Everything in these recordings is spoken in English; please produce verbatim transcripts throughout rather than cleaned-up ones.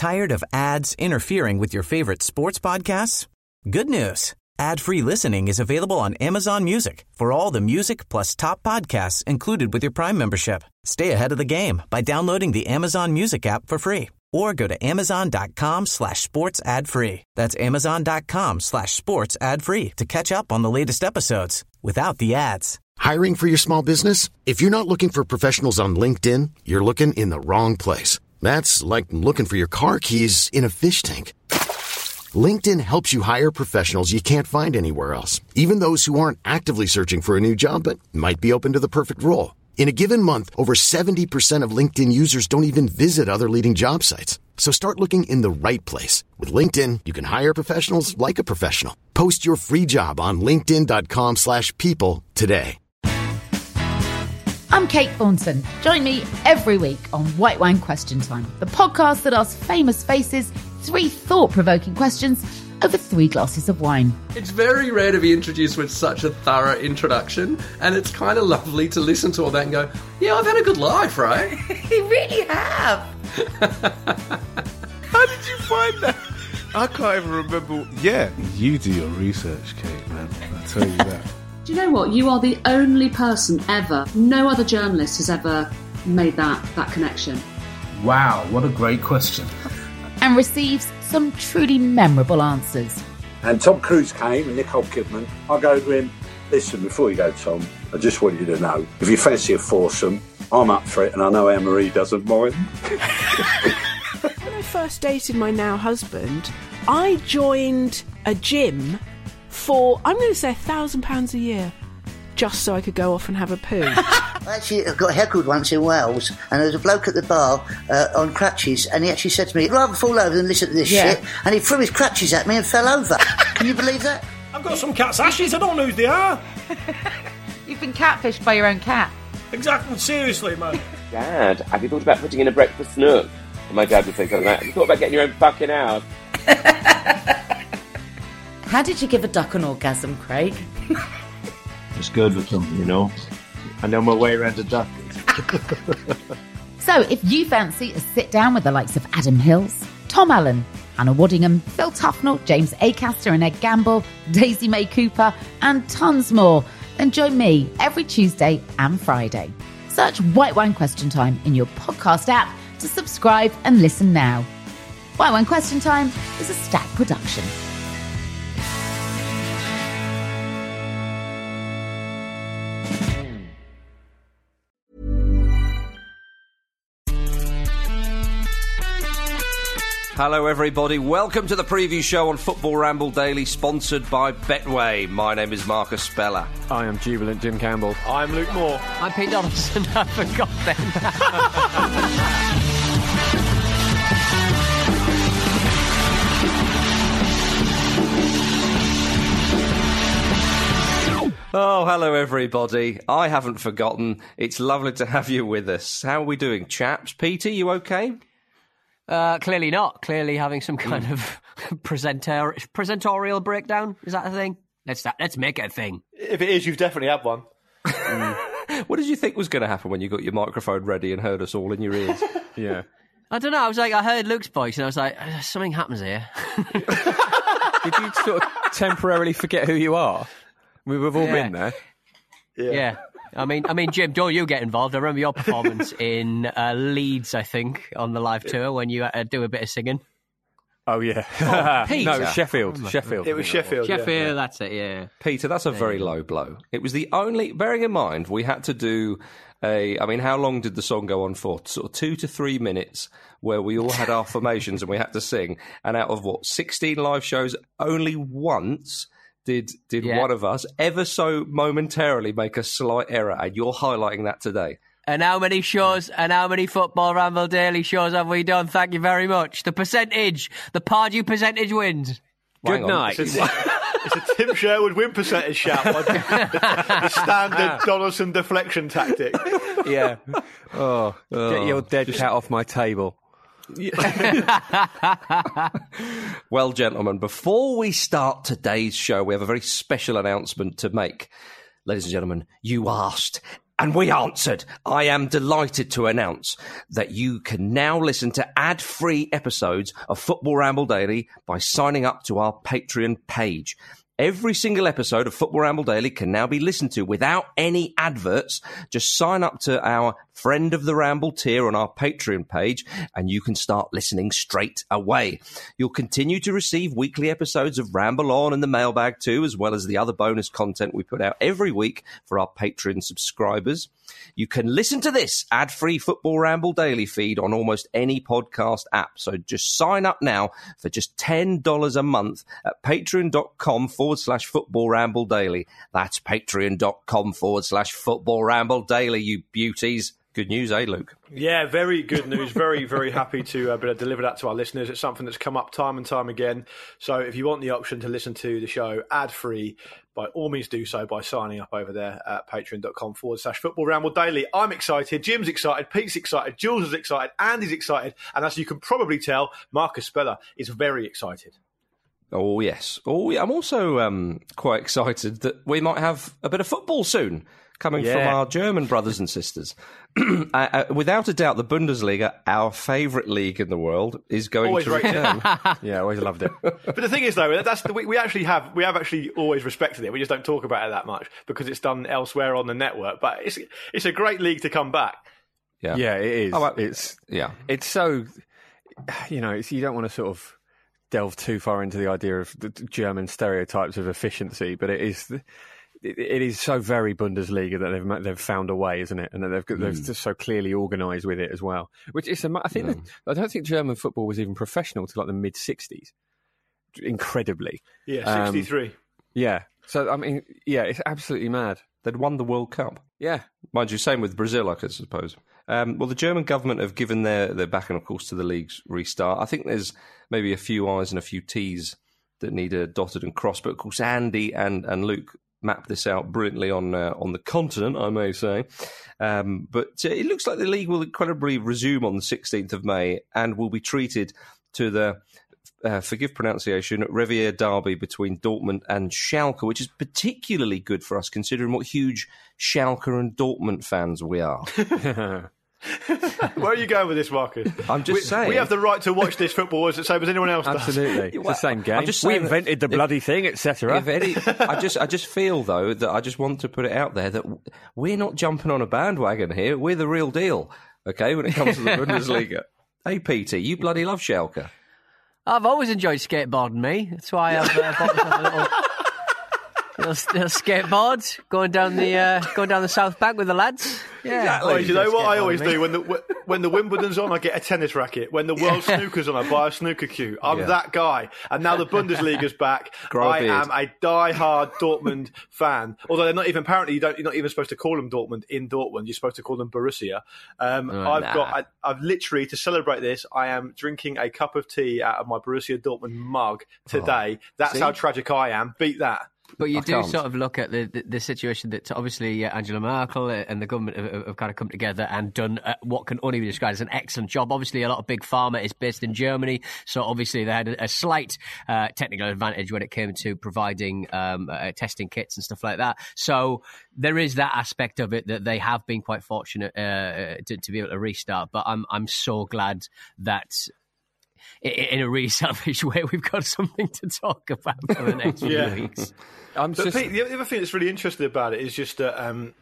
Tired of ads interfering with your favorite sports podcasts? Good news. Ad-free listening is available on Amazon Music for all the music plus top podcasts included with your Prime membership. Stay ahead of the game by downloading the Amazon Music app for free or go to amazon.com slash sports ad free. That's amazon.com slash sports ad free to catch up on the latest episodes without the ads. Hiring for your small business? If you're not looking for professionals on LinkedIn, you're looking in the wrong place. That's like looking for your car keys in a fish tank. LinkedIn helps you hire professionals you can't find anywhere else, even those who aren't actively searching for a new job but might be open to the perfect role. In a given month, over seventy percent of LinkedIn users don't even visit other leading job sites. So start looking in the right place. With LinkedIn, you can hire professionals like a professional. Post your free job on linkedin.com slash people today. I'm Kate Thornton. Join me every week on White Wine Question Time, the podcast that asks famous faces three thought-provoking questions over three glasses of wine. It's very rare to be introduced with such a thorough introduction, and it's kind of lovely to listen to all that and go, yeah, I've had a good life, right? You really have. How did you find that? I can't even remember. Yeah, you do your research, Kate, man. I'll tell you that. Do you know what? You are the only person ever, no other journalist has ever made that, that connection. Wow, what a great question. And receives some truly memorable answers. And Tom Cruise came and Nicole Kidman. I go to him, listen, before you go, Tom, I just want you to know, if you fancy a foursome, I'm up for it, and I know Anne-Marie doesn't mind. When I first dated my now husband, I joined a gym for, I'm going to say, a thousand pounds a year, just so I could go off and have a poo. Actually, I got heckled once in Wales, and there was a bloke at the bar uh, on crutches, and he actually said to me, I'd rather fall over than listen to this Yeah. shit, and he threw his crutches at me and fell over. Can you believe that? I've got some cat's ashes, I don't know who they are. You've been catfished by your own cat. Exactly, seriously, man. Dad, have you thought about putting in a breakfast nook? And my dad would say something like, have you thought about getting your own fucking house? How did you give a duck an orgasm, Craig? It's good with them, you know. I know my way around a duck. So, if you fancy a sit-down with the likes of Adam Hills, Tom Allen, Hannah Waddingham, Phil Tufnell, James Acaster and Ed Gamble, Daisy May Cooper, and tons more, then join me every Tuesday and Friday. Search White Wine Question Time in your podcast app to subscribe and listen now. White Wine Question Time is a Stack production. Hello everybody, welcome to the preview show on Football Ramble Daily, sponsored by Betway. My name is Marcus Speller. I am Jubilant Jim Campbell. I'm Luke Moore. I'm Pete Donaldson. I forgot then. Oh, hello everybody. I haven't forgotten. It's lovely to have you with us. How are we doing, chaps? Peter, you okay? Uh, clearly not. Clearly having some kind mm. of presenter- presentorial breakdown. Is that a thing? Let's let's make it a thing. If it is, you've definitely had one. Mm. What did you think was going to happen when you got your microphone ready and heard us all in your ears? Yeah. I don't know. I was like, I heard Luke's voice and I was like, something happens here. Did you sort of temporarily forget who you are? We've all yeah. been there. Yeah. yeah. I mean, I mean, Jim, don't you get involved? I remember your performance in uh, Leeds, I think, on the live tour when you uh, do a bit of singing. Oh, yeah. Oh, Peter. No, it was Sheffield. Oh, Sheffield. It was Sheffield. Sheffield, yeah. that's it, yeah. Peter, that's a very low blow. It was the only, bearing in mind, we had to do a, I mean, how long did the song go on for? Sort of two to three minutes where we all had our formations and we had to sing. And out of, what, sixteen live shows, only once did did yeah. one of us ever so momentarily make a slight error, and you're highlighting that today. And how many shows and how many Football Ramble Daily shows have we done? Thank you very much. The percentage, the Pardew percentage wins. Good night. It's a, it's a Tim Sherwood win percentage shout. the, the standard Donaldson deflection tactic. Yeah. Oh, oh, get your dead cat off my table. Well, gentlemen, before we start today's show, we have a very special announcement to make. Ladies and gentlemen, you asked, And we answered. I am delighted to announce that you can now listen to ad-free episodes of Football Ramble Daily by signing up to our Patreon page. Every single episode of Football Ramble Daily can now be listened to without any adverts. Just sign up to our Friend of the Ramble tier on our Patreon page and you can start listening straight away. You'll continue to receive weekly episodes of Ramble On and the Mailbag too, as well as the other bonus content we put out every week for our Patreon subscribers. You can listen to this ad-free Football Ramble Daily feed on almost any podcast app. So just sign up now for just ten dollars a month at patreon.com forward slash Football Ramble Daily. That's patreon.com forward slash Football Ramble Daily, you beauties. Good news, eh, Luke? Yeah, very good news. Very, very happy to uh, be able to deliver that to our listeners. It's something that's come up time and time again. So if you want the option to listen to the show ad-free, by all means do so by signing up over there at patreon.com forward slash Football Ramble Daily. I'm excited. Jim's excited. Pete's excited. Jules is excited. Andy's excited. And as you can probably tell, Marcus Speller is very excited. Oh, yes. Oh, yeah. I'm also um, quite excited that we might have a bit of football soon coming Yeah. from our German brothers and sisters. uh, uh, without a doubt, the Bundesliga, our favourite league in the world, is going Always to rated. return. Yeah, always loved it. But the thing is, though, that's the, we, we actually have we have actually always respected it. We just don't talk about it that much because it's done elsewhere on the network. But it's it's a great league to come back. Yeah, Yeah, it is. Oh, well, it's yeah. It's so, you know, it's, you don't want to sort of delve too far into the idea of the German stereotypes of efficiency, but it is. It, it is so very Bundesliga that they've they've found a way, isn't it? And that they've got, they're Mm. just so clearly organised with it as well. Which is, a, I think, that, I don't think German football was even professional till like the mid sixties. Incredibly, Yeah, sixty-three. Um, yeah. So I mean, yeah, it's absolutely mad. They'd won the World Cup. Yeah. Mind you, same with Brazil, I suppose. Um, well, the German government have given their, their backing, of course, to the league's restart. I think there's maybe a few I's and a few T's that need a dotted and crossed. But, of course, Andy and, and Luke mapped this out brilliantly on uh, on the continent, I may say. Um, but uh, it looks like the league will incredibly resume on the sixteenth of May and will be treated to the, uh, forgive pronunciation, Revier derby between Dortmund and Schalke, which is particularly good for us considering what huge Schalke and Dortmund fans we are. Where are you going with this, Marcus? I'm just we, saying. We have the right to watch this football as the same as anyone else does. Absolutely, it's the same game. I'm just We saying that invented the if- bloody thing, et cetera. If any, I just, I just feel though that I just want to put it out there that we're not jumping on a bandwagon here. We're the real deal, okay? When it comes to the Bundesliga. Hey, Peter, you bloody love Schalke. I've always enjoyed skateboarding, me. That's why I've uh, bought myself a little, little, little skateboard going down the uh, going down the South Bank with the lads. Yeah, Oh, you know what I Skateboarding, always me. do when the when the Wimbledon's on, I get a tennis racket. When the World Snooker's on, I buy a snooker cue. I'm Yeah. that guy. And now the Bundesliga's back. Grow a I beard. am a die-hard Dortmund fan. Although they're not even apparently you don't you're not even supposed to call them Dortmund in Dortmund. You're supposed to call them Borussia. Um, Oh, I've nah. got I, I've literally to celebrate this. I am drinking a cup of tea out of my Borussia Dortmund mug today. That's See? how tragic I am. Beat that. But you I do can't. sort of look at the, the, the situation that obviously uh, Angela Merkel and the government have, have kind of come together and done uh, what can only be described as an excellent job. Obviously, a lot of big pharma is based in Germany, so obviously they had a, a slight uh, technical advantage when it came to providing um, uh, testing kits and stuff like that. So there is that aspect of it that they have been quite fortunate uh, to, to be able to restart. But I'm I'm so glad that in a really selfish way, we've got something to talk about for the next few Yeah. weeks. I'm But just, Pete, the other thing that's really interesting about it is just that um,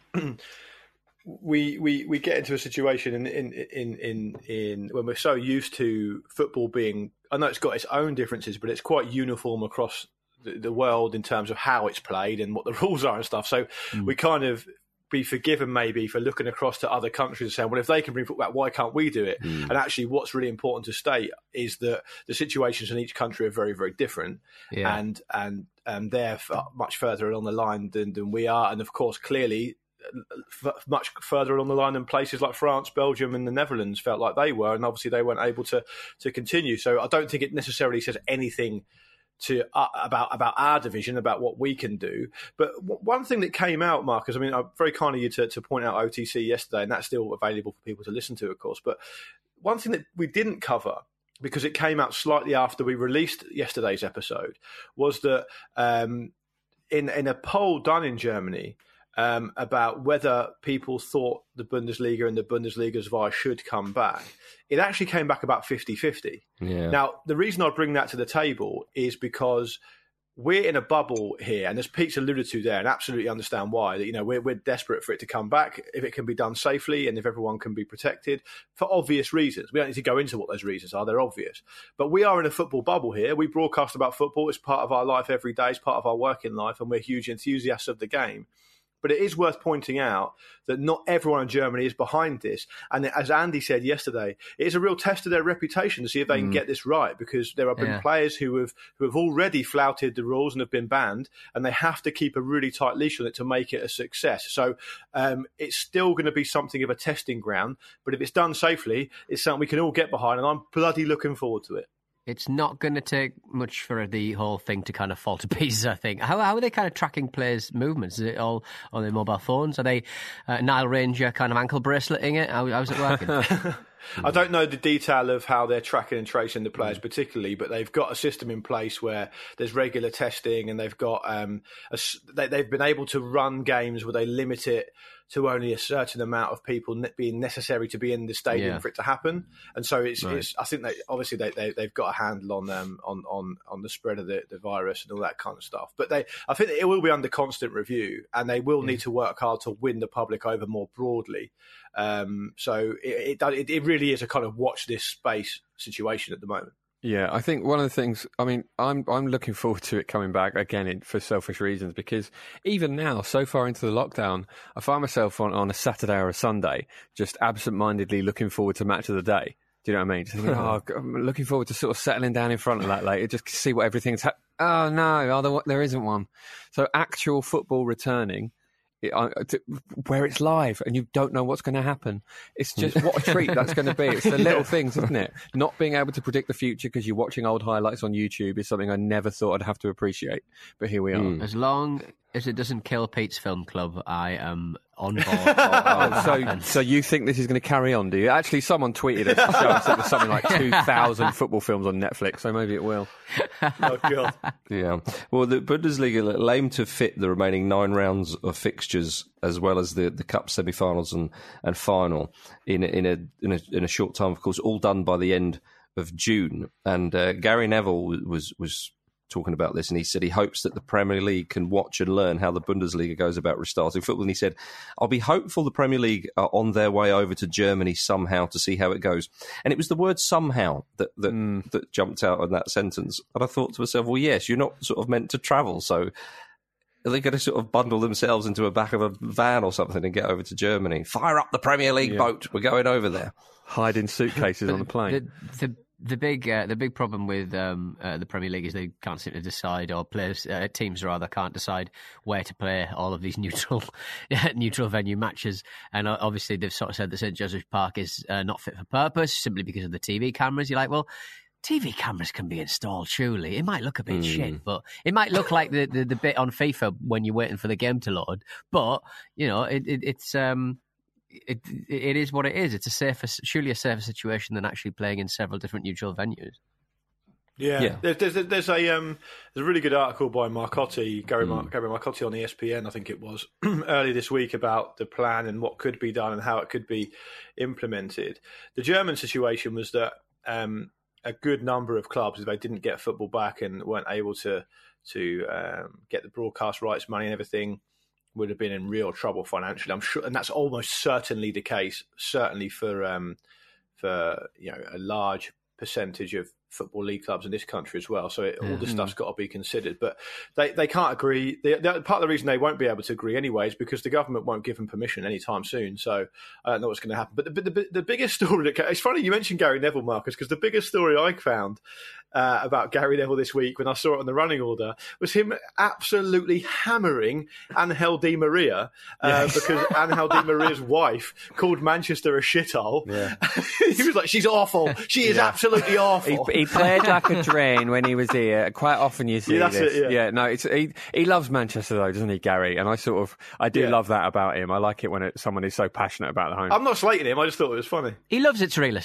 we we we get into a situation in in, in in in when we're so used to football being. I know it's got its own differences, but it's quite uniform across the, the world in terms of how it's played and what the rules are and stuff. So we kind of be forgiven maybe for looking across to other countries and saying, well, if they can bring football back, why can't we do it? Mm. And actually, what's really important to state is that the situations in each country are very, very different, Yeah. and and and they're f- much further along the line than, than we are. And of course, clearly, f- much further along the line than places like France, Belgium, and the Netherlands felt like they were, and obviously they weren't able to to continue. So I don't think it necessarily says anything to uh, about about our division, about what we can do. But w- one thing that came out, Marcus, I mean, I'm very kind of you to, to point out O T C yesterday, and that's still available for people to listen to, of course. But one thing that we didn't cover, because it came out slightly after we released yesterday's episode, was that um, in in a poll done in Germany, um, about whether people thought the Bundesliga and the Bundesliga-Zwei should come back, it actually came back about fifty-fifty. Yeah. Now, the reason I bring that to the table is because we're in a bubble here, and as Pete's alluded to there, and absolutely understand why, that, you know, we're, we're desperate for it to come back if it can be done safely and if everyone can be protected for obvious reasons. We don't need to go into what those reasons are. They're obvious. But we are in a football bubble here. We broadcast about football. It's part of our life every day. It's part of our working life, and we're huge enthusiasts of the game. But it is worth pointing out that not everyone in Germany is behind this. And as Andy said yesterday, it is a real test of their reputation to see if they mm. can get this right, because there have been yeah. players who have who have already flouted the rules and have been banned, and they have to keep a really tight leash on it to make it a success. So um, it's still going to be something of a testing ground. But if it's done safely, it's something we can all get behind, and I'm bloody looking forward to it. It's not going to take much for the whole thing to kind of fall to pieces, I think. How, how are they kind of tracking players' movements? Is it all on their mobile phones? Are they uh, Nile Ranger kind of ankle braceleting it? How, how's it working? I don't know the detail of how they're tracking and tracing the players mm. particularly, but they've got a system in place where there's regular testing, and they've got um, a, they, they've been able to run games where they limit it to only a certain amount of people ne- being necessary to be in the stadium yeah. for it to happen. And so it's, right. it's I think they obviously they, they they've got a handle on um, on on on the spread of the, the virus and all that kind of stuff. But they I think it will be under constant review, and they will yeah. need to work hard to win the public over more broadly. Um, so it, it it really is a kind of watch this space situation at the moment. Yeah, I think one of the things, I mean, I'm I'm looking forward to it coming back again in, for selfish reasons, because even now, so far into the lockdown, I find myself on, on a Saturday or a Sunday just absent-mindedly looking forward to match of the day. Do you know what I mean? Just thinking, oh, I'm looking forward to sort of settling down in front of that later, just to see what everything's happening. Oh, no, oh, there, there isn't one. So actual football returning, It, uh, to, where it's live and you don't know what's going to happen. It's just what a treat that's going to be. It's the little things, isn't it? Not being able to predict the future because you're watching old highlights on YouTube is something I never thought I'd have to appreciate. But here we are. Mm. As long as it doesn't kill Pete's film club, I am on board. oh, so, so you think this is going to carry on, do you? Actually, someone tweeted us to show us that there's something like two thousand football films on Netflix, so maybe it will. Oh, God. Yeah. Well, the Bundesliga aim to fit the remaining nine rounds of fixtures, as well as the, the cup semi-finals and, and final, in, in, a, in, a, in a short time, of course, all done by the end of June. And uh, Gary Neville was was talking about this, and he said he hopes that the Premier League can watch and learn how the Bundesliga goes about restarting football. And he said, I'll be hopeful the Premier League are on their way over to Germany somehow to see how it goes. And it was the word somehow that that, mm. that jumped out in that sentence. And I thought to myself, well, yes, you're not sort of meant to travel, so are they going to sort of bundle themselves into a back of a van or something and get over to Germany? Fire up the Premier League yeah. boat. We're going over there. Hide in suitcases on the plane. The, the, the big uh, the big problem with um, uh, the Premier League is they can't seem to decide, or players uh, teams rather can't decide where to play all of these neutral neutral venue matches. And uh, obviously they've sort of said that St Joseph Park is uh, not fit for purpose simply because of the T V cameras. You're like, well, T V cameras can be installed, surely. It might look a bit mm. shit, but it might look like the, the, the bit on FIFA when you're waiting for the game to load. But, you know, it, it, it's um, it it is what it is. It's a safer, surely a safer situation than actually playing in several different neutral venues. Yeah, yeah. There's, there's, there's a um, there's a really good article by Marcotti, Gary, Mar- mm. Gary Marcotti on E S P N, I think it was, early this week about the plan and what could be done and how it could be implemented. The German situation was that um, a good number of clubs, if they didn't get football back and weren't able to to um, get the broadcast rights money and everything, would have been in real trouble financially. I'm sure, and that's almost certainly the case. Certainly for um, for you know a large percentage of football league clubs in this country as well. So it, all the stuff's got to be considered. But they, they can't agree. They, part of the reason they won't be able to agree anyway is because the government won't give them permission anytime soon. So I don't know what's going to happen. But the, the, the biggest story, that, it's funny you mentioned Gary Neville, Marcus, because the biggest story I found uh, about Gary Neville this week when I saw it on the running order was him absolutely hammering Angel Di Maria uh, yes. because Angel Di Maria's wife called Manchester a shithole. Yeah. He was like, she's awful. She is yeah. absolutely awful. He, he played like a drain when he was here. Quite often you see yeah, that's this. It, yeah. yeah, no, it's he, he loves Manchester though, doesn't he, Gary? And I sort of, I do yeah. love that about him. I like it when it, someone is so passionate about the home. I'm not slating him. I just thought it was funny. He loves its real estate.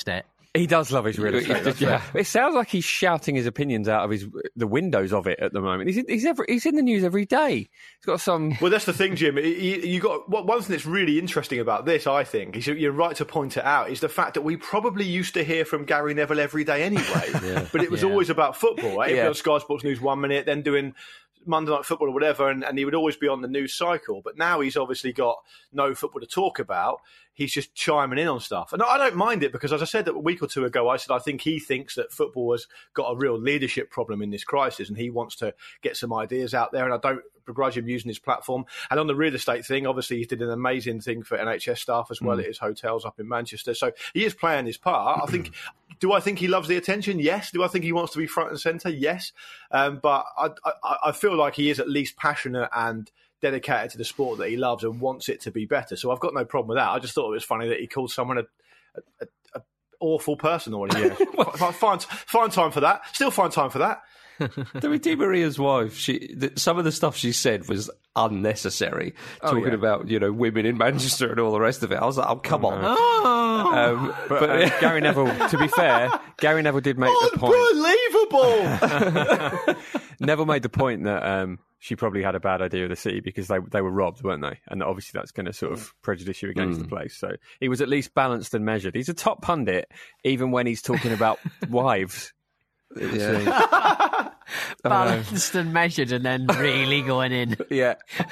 He does love his real estate. Yeah. yeah. It sounds like he's shouting his opinions out of his the windows of it at the moment. He's in, he's, every, he's in the news every day. He's got some. Well, that's the thing, Jim. You, you got one thing that's really interesting about this. I think is you're right to point it out. Is the fact that we probably used to hear from Gary Neville every day anyway, yeah. but it was yeah. always about football. Right? He'd be on Sky Sports News one minute, then doing Monday Night Football or whatever, and, and he would always be on the news cycle. But now he's obviously got no football to talk about. He's just chiming in on stuff. And I don't mind it because, as I said a week or two ago, I said I think he thinks that football has got a real leadership problem in this crisis and he wants to get some ideas out there. And I don't begrudge him using his platform. And on the real estate thing, obviously he did an amazing thing for N H S staff as well mm. at his hotels up in Manchester. So he is playing his part. I think... Do I think he loves the attention? Yes. Do I think he wants to be front and centre? Yes. Um, but I, I, I feel like he is at least passionate and dedicated to the sport that he loves and wants it to be better. So I've got no problem with that. I just thought it was funny that he called someone a, a, a awful person already. Yeah. well, find, find time for that. Still find time for that. I mean, Di Maria's wife, she, the, some of the stuff she said was unnecessary. Oh, talking yeah. about, you know, women in Manchester and all the rest of it. I was like, oh, come on. Oh. Um, but but uh, Gary Neville, to be fair, Gary Neville did make the point. Unbelievable! Neville made the point that um, she probably had a bad idea of the city because they they were robbed, weren't they? And obviously that's going to sort of prejudice you against mm. the place. So he was at least balanced and measured. He's a top pundit, even when he's talking about wives. Yeah. Balanced and measured and then really going in. Yeah.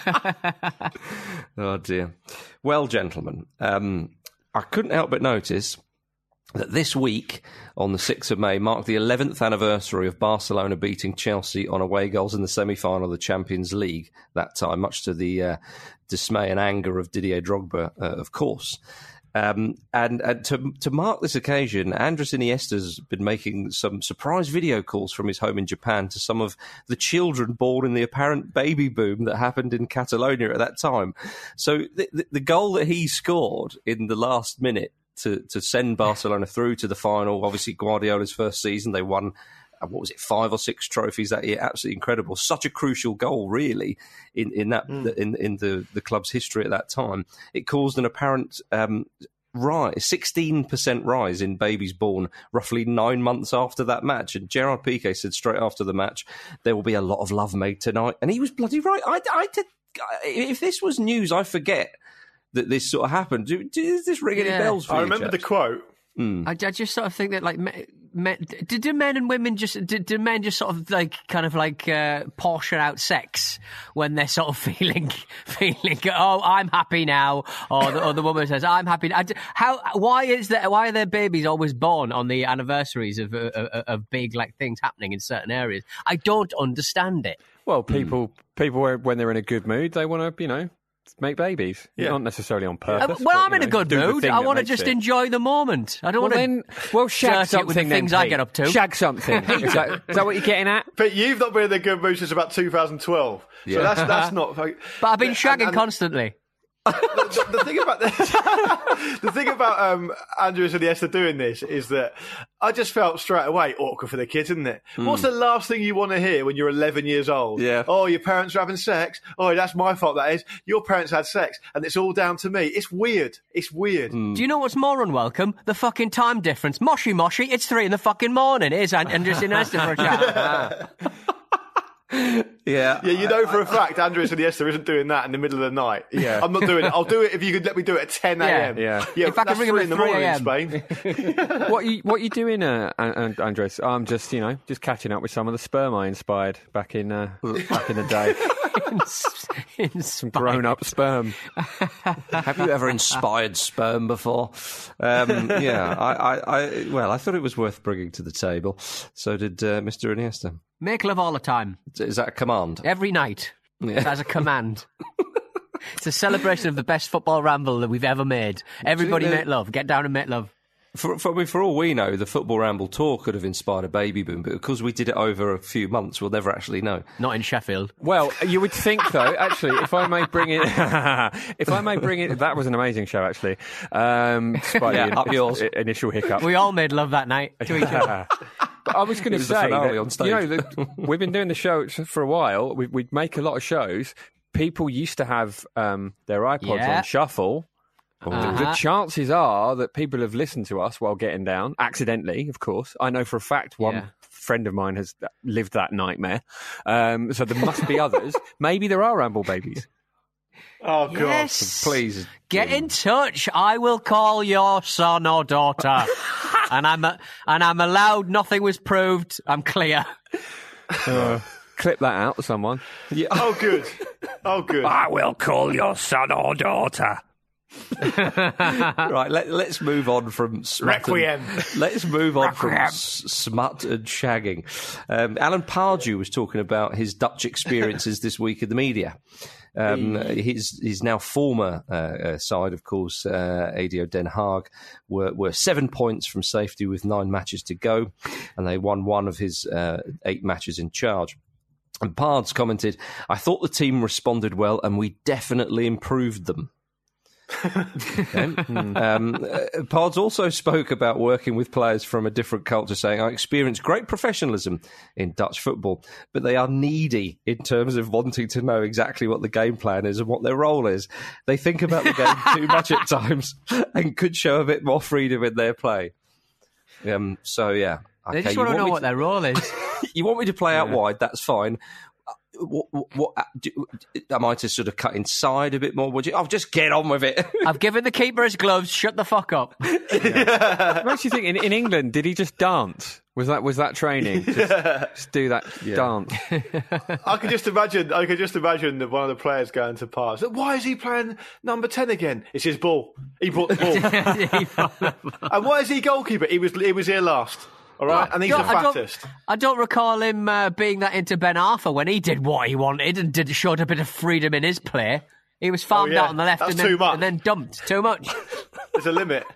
Oh, dear. Well, gentlemen, um, I couldn't help but notice that this week, on the sixth of May, marked the eleventh anniversary of Barcelona beating Chelsea on away goals in the semi-final of the Champions League that time, much to the uh, dismay and anger of Didier Drogba, uh, of course. Um, and and to, to mark this occasion, Andres Iniesta's been making some surprise video calls from his home in Japan to some of the children born in the apparent baby boom that happened in Catalonia at that time. So the, the, the goal that he scored in the last minute to, to send Barcelona through to the final, obviously Guardiola's first season, they won, what was it, five or six trophies that year? Absolutely incredible. Such a crucial goal, really, in, in that mm. in in the, the club's history at that time. It caused an apparent um, rise, sixteen percent rise in babies born roughly nine months after that match. And Gerard Piqué said straight after the match, there will be a lot of love made tonight. And he was bloody right. I, I did, if this was news, I forget that this sort of happened. Do, does this ring yeah. any bells for I you, remember chaps? the quote. Mm. I, I just sort of think that, like, me, me, do, do men and women just do, do men just sort of like kind of like uh, portion out sex when they're sort of feeling feeling oh I'm happy now, or the, or the woman says I'm happy now. How why is that? Why are their babies always born on the anniversaries of of, of big like things happening in certain areas? I don't understand it. Well, people mm. people when they're in a good mood, they want to you know. make babies, yeah. not necessarily on purpose. Uh, well, but, I'm in know, a good mood. I want to just it. enjoy the moment. I don't well, want to. Then, well, shag something. With the things then, I get up to. Shag something. is, that, is that what you're getting at? But you've not been in a good mood since about two thousand twelve. Yeah. So that's that's not. But I've been shagging and, and, constantly. the, the, the thing about this, the thing about um, Andres Iniesta doing this is that I just felt straight away awkward for the kids, isn't it? Mm. What's the last thing you want to hear when you're eleven years old? Yeah. Oh, your parents are having sex. Oh, that's my fault. That is. Your parents had sex, and it's all down to me. It's weird. It's weird. Mm. Do you know what's more unwelcome? The fucking time difference. Moshi moshi. It's three in the fucking morning. It is Andres Iniesta for a chat. Yeah, yeah. You know for a fact Andres Iniesta isn't doing that in the middle of the night. Yeah, I'm not doing it. I'll do it if you could let me do it at ten a.m. Yeah, yeah. yeah if I can ring him in the morning in Spain. what you what you doing, uh, Andres? I'm just you know just catching up with some of the sperm I inspired back in uh, back in the day. Some grown up sperm. Have you ever inspired sperm before? Um, yeah, I, I, I, well, I thought it was worth bringing to the table. So did uh, Mister Iniesta. Make love all the time. Is that a command? Every night. Yeah. As a command. It's a celebration of the best football ramble that we've ever made. Everybody make love. Get down and make love. For, for, I mean, for all we know, the Football Ramble tour could have inspired a baby boom, but because we did it over a few months, we'll never actually know. Not in Sheffield. Well, you would think, though, actually, if I may bring it... if I may bring it... That was an amazing show, actually. Um, despite yeah, the up yours. initial hiccup. We all made love that night to each other. But I was going to say, that, on stage. you know, the, we've been doing the show for a while. We, we'd make a lot of shows. People used to have um, their iPods yeah. on shuffle. Uh-huh. The chances are that people have listened to us while getting down, accidentally, of course. I know for a fact one yeah. friend of mine has lived that nightmare. Um, so there must be others. Maybe there are Ramble babies. Oh, God. Yes. Please. Get in touch. I will call your son or daughter. and I'm a, and I'm allowed. Nothing was proved. I'm clear. Uh, clip that out, someone. Yeah. Oh, good. Oh, good. I will call your son or daughter. Right, let, let's move on from smut Requiem. And, let's move on Requiem. from s- smut and shagging. Um, Alan Pardew was talking about his Dutch experiences this week in the media. Um, his his now former uh, uh, side, of course, uh, A D O Den Haag, were, were seven points from safety with nine matches to go, and they won one of his uh, eight matches in charge. And Pards commented, "I thought the team responded well, and we definitely improved them." Okay. um, uh, Pards also spoke about working with players from a different culture, saying, "I experienced great professionalism in Dutch football, but they are needy in terms of wanting to know exactly what the game plan is and what their role is. They think about the game too much at times and could show a bit more freedom in their play." Um, so, yeah. Okay, they just want to know what to... their role is. You want me to play out yeah. wide, that's fine. What, what, what do, am I to sort of cut inside a bit more? Would you? Oh, just get on with it. I've given the keeper his gloves. Shut the fuck up. Yeah. It makes you think. In, in England, did he just dance? Was that was that training? Just, just do that yeah. dance. I could just imagine. I could just imagine that one of the players going to pass. Why is he playing number ten again? It's his ball. He brought the ball. And why is he goalkeeper? He was. He was here last. All right, and he's the fattest. I don't, I don't recall him uh, being that into Ben Arthur when he did what he wanted and did showed a bit of freedom in his play. He was farmed oh, yeah. out on the left and then, and then dumped. Too much. There's a limit.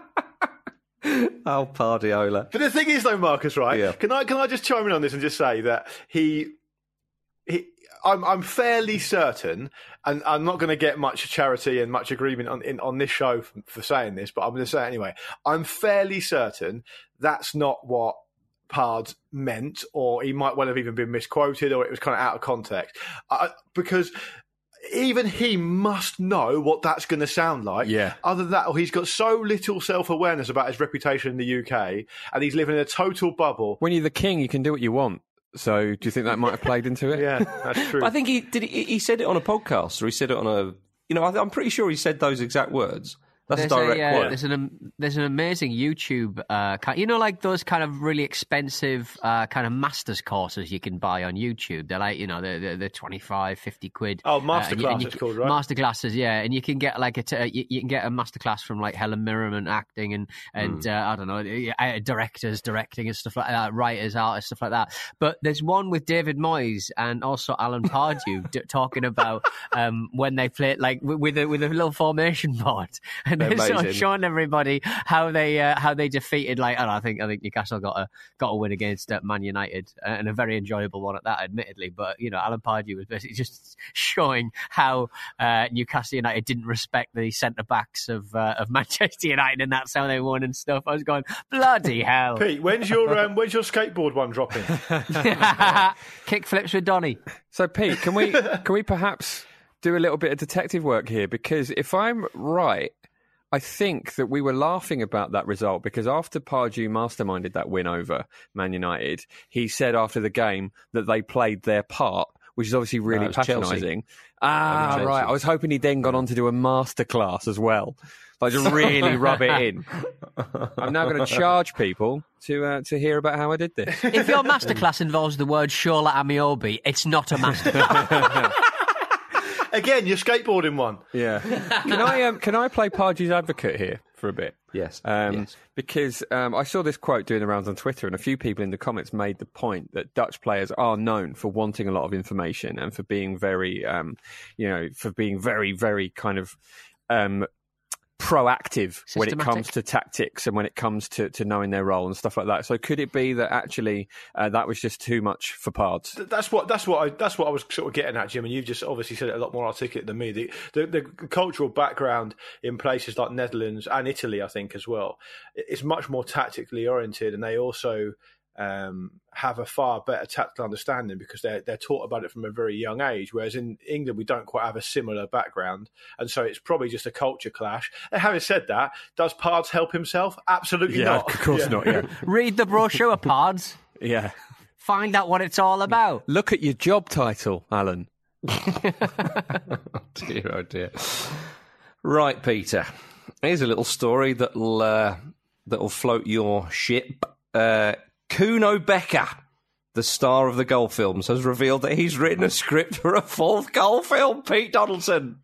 Oh, Pardiola. But the thing is, though, Marcus, right? Yeah. Can I can I just chime in on this and just say that he he. I'm, I'm fairly certain, and I'm not going to get much charity and much agreement on in, on this show for, for saying this, but I'm going to say it anyway. I'm fairly certain that's not what Pard meant, or he might well have even been misquoted, or it was kind of out of context. Uh, because even he must know what that's going to sound like. Yeah. Other than that, or he's got so little self-awareness about his reputation in the U K, and he's living in a total bubble. When you're the king, you can do what you want. So, do you think that might have played into it? Yeah, that's true. I think he did. He, he said it on a podcast, or he said it on a. You know, I, I'm pretty sure he said those exact words. That's there's a direct a, uh, quote. There's an there's an amazing YouTube, uh, you know, like those kind of really expensive uh, kind of masters courses you can buy on YouTube. They're like, you know, they're, they're, they're twenty-five, fifty quid. Oh, masterclass uh, it's called, right? Masterclasses, yeah, and you can get like a t- you, you can get a masterclass from like Helen Mirren acting and and mm. uh, I don't know, directors directing and stuff like that, writers, artists, stuff like that. But there's one with David Moyes and also Alan Pardew d- talking about um, when they play like with a with a little formation board, and they're sort of showing everybody how they uh, how they defeated like I, don't know, I think I think Newcastle got a got a win against uh, Man United, uh, and a very enjoyable one at that, admittedly. But you know, Alan Pardew was basically just showing how uh, Newcastle United didn't respect the centre backs of uh, of Manchester United, and that's how they won and stuff. I was going, bloody hell, Pete. When's your um, when's your skateboard one dropping? Kick flips with Donny. So Pete, can we can we perhaps do a little bit of detective work here? Because if I'm right, I think that we were laughing about that result because after Pardew masterminded that win over Man United, he said after the game that they played their part, which is obviously really no, patronising. Ah, right. I was hoping he'd then gone on to do a masterclass as well. Like, just really rub it in. I'm now going to charge people to uh, to hear about how I did this. If your masterclass involves the word Shola Amiobi, it's not a masterclass. Again, you're skateboarding one. Yeah. Can I um, can I play Pardew's advocate here for a bit? Yes. Um, yes. Because um, I saw this quote doing the rounds on Twitter, and a few people in the comments made the point that Dutch players are known for wanting a lot of information and for being very, um, you know, for being very, very kind of um, proactive when it comes to tactics and when it comes to, to knowing their role and stuff like that. So could it be that actually uh, that was just too much for Pards? That's what that's what I that's what I was sort of getting at, Jim. And you've just obviously said it a lot more articulate than me. The, the the cultural background in places like Netherlands and Italy, I think, as well, is much more tactically oriented, and they also um, have a far better tactical understanding because they're they're taught about it from a very young age. Whereas in England, we don't quite have a similar background, and so it's probably just a culture clash. And having said that, does Pards help himself? Absolutely yeah, not. Of course yeah. not. Yeah. Read the brochure, Pards. Yeah. Find out what it's all about. Look at your job title, Alan. Oh dear, oh dear. Right, Peter. Here's a little story that'll uh, that'll float your ship. Uh, Kuno Becker, the star of the Gull films, has revealed that he's written a script for a fourth Gull film. Pete Donaldson.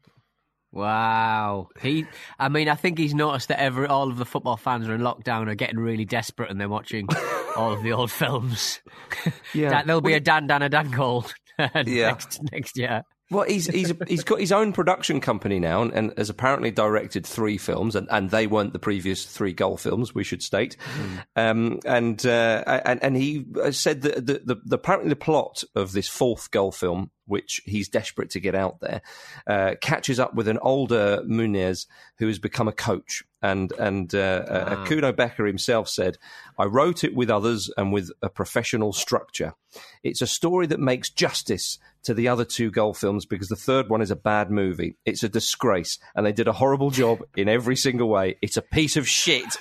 Wow. He. I mean, I think he's noticed that every all of the football fans are in lockdown are getting really desperate and they're watching all of the old films. Yeah. Dan, there'll be a Dan Dan a Dan Gold Yeah. next next year. Well, he's he's he's got his own production company now, and, and has apparently directed three films, and, and they weren't the previous three Gull films, we should state. Mm. Um, and, uh, and and he said that the, the, the apparently the plot of this fourth Gull film, which he's desperate to get out there, uh, catches up with an older Muniz who has become a coach. And and uh, ah. uh, Kuno Becker himself said, I wrote it with others and with a professional structure. It's a story that makes justice to the other two Gull films because the third one is a bad movie. It's a disgrace, and they did a horrible job in every single way. It's a piece of shit.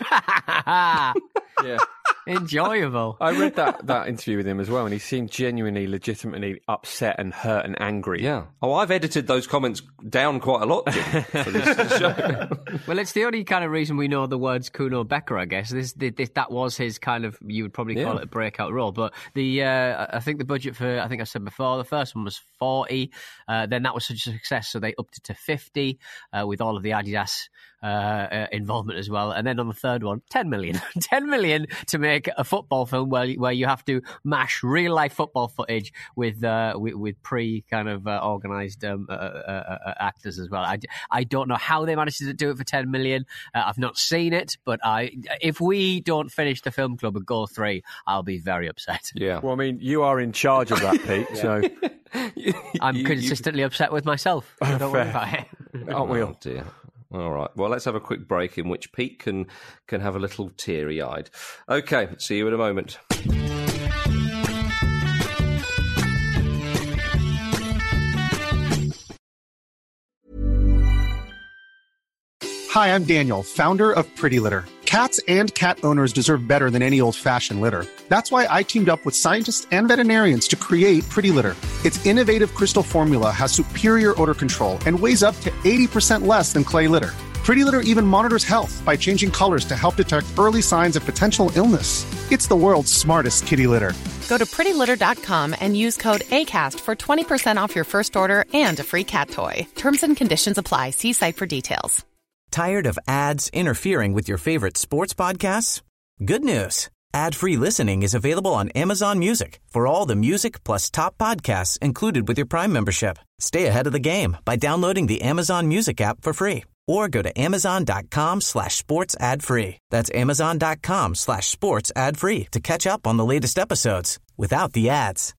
Yeah. Enjoyable. I read that, that interview with him as well, and he seemed genuinely, legitimately upset and hurt and angry. Yeah. Oh, I've edited those comments down quite a lot, Jim, for this show. Well, it's the only kind of reason we know the words Kuno Becker, I guess. This, this that was his kind of, you would probably call Yeah. it a breakout role. But the uh, I think the budget for, I think I said before, the first one was forty. Uh, then that was such a success, so they upped it to fifty uh, with all of the Adidas uh, uh, involvement as well. And then on the third one, ten million. ten million to make a football film where, where you have to mash real life football footage with uh, with, with pre kind of uh, organised um, uh, uh, uh, actors as well. I, I don't know how they managed to do it for ten million. Uh, I've not seen it, but I if we don't finish the film club and go three, I'll be very upset. Yeah. Well, I mean, you are in charge of that, Pete, so... I'm You- consistently upset with myself. So don't worry Fair. about it. Aren't we all? Oh, dear. All right. Well, let's have a quick break in which Pete can can have a little teary-eyed. Okay. See you in a moment. Hi, I'm Daniel, founder of Pretty Litter. Cats and cat owners deserve better than any old-fashioned litter. That's why I teamed up with scientists and veterinarians to create Pretty Litter. Its innovative crystal formula has superior odor control and weighs up to eighty percent less than clay litter. Pretty Litter even monitors health by changing colors to help detect early signs of potential illness. It's the world's smartest kitty litter. Go to pretty litter dot com and use code ACAST for twenty percent off your first order and a free cat toy. Terms and conditions apply. See site for details. Tired of ads interfering with your favorite sports podcasts? Good news. Ad-free listening is available on Amazon Music for all the music plus top podcasts included with your Prime membership. Stay ahead of the game by downloading the Amazon Music app for free or go to amazon.com slash sports ad free. That's amazon.com slash sports ad free to catch up on the latest episodes without the ads.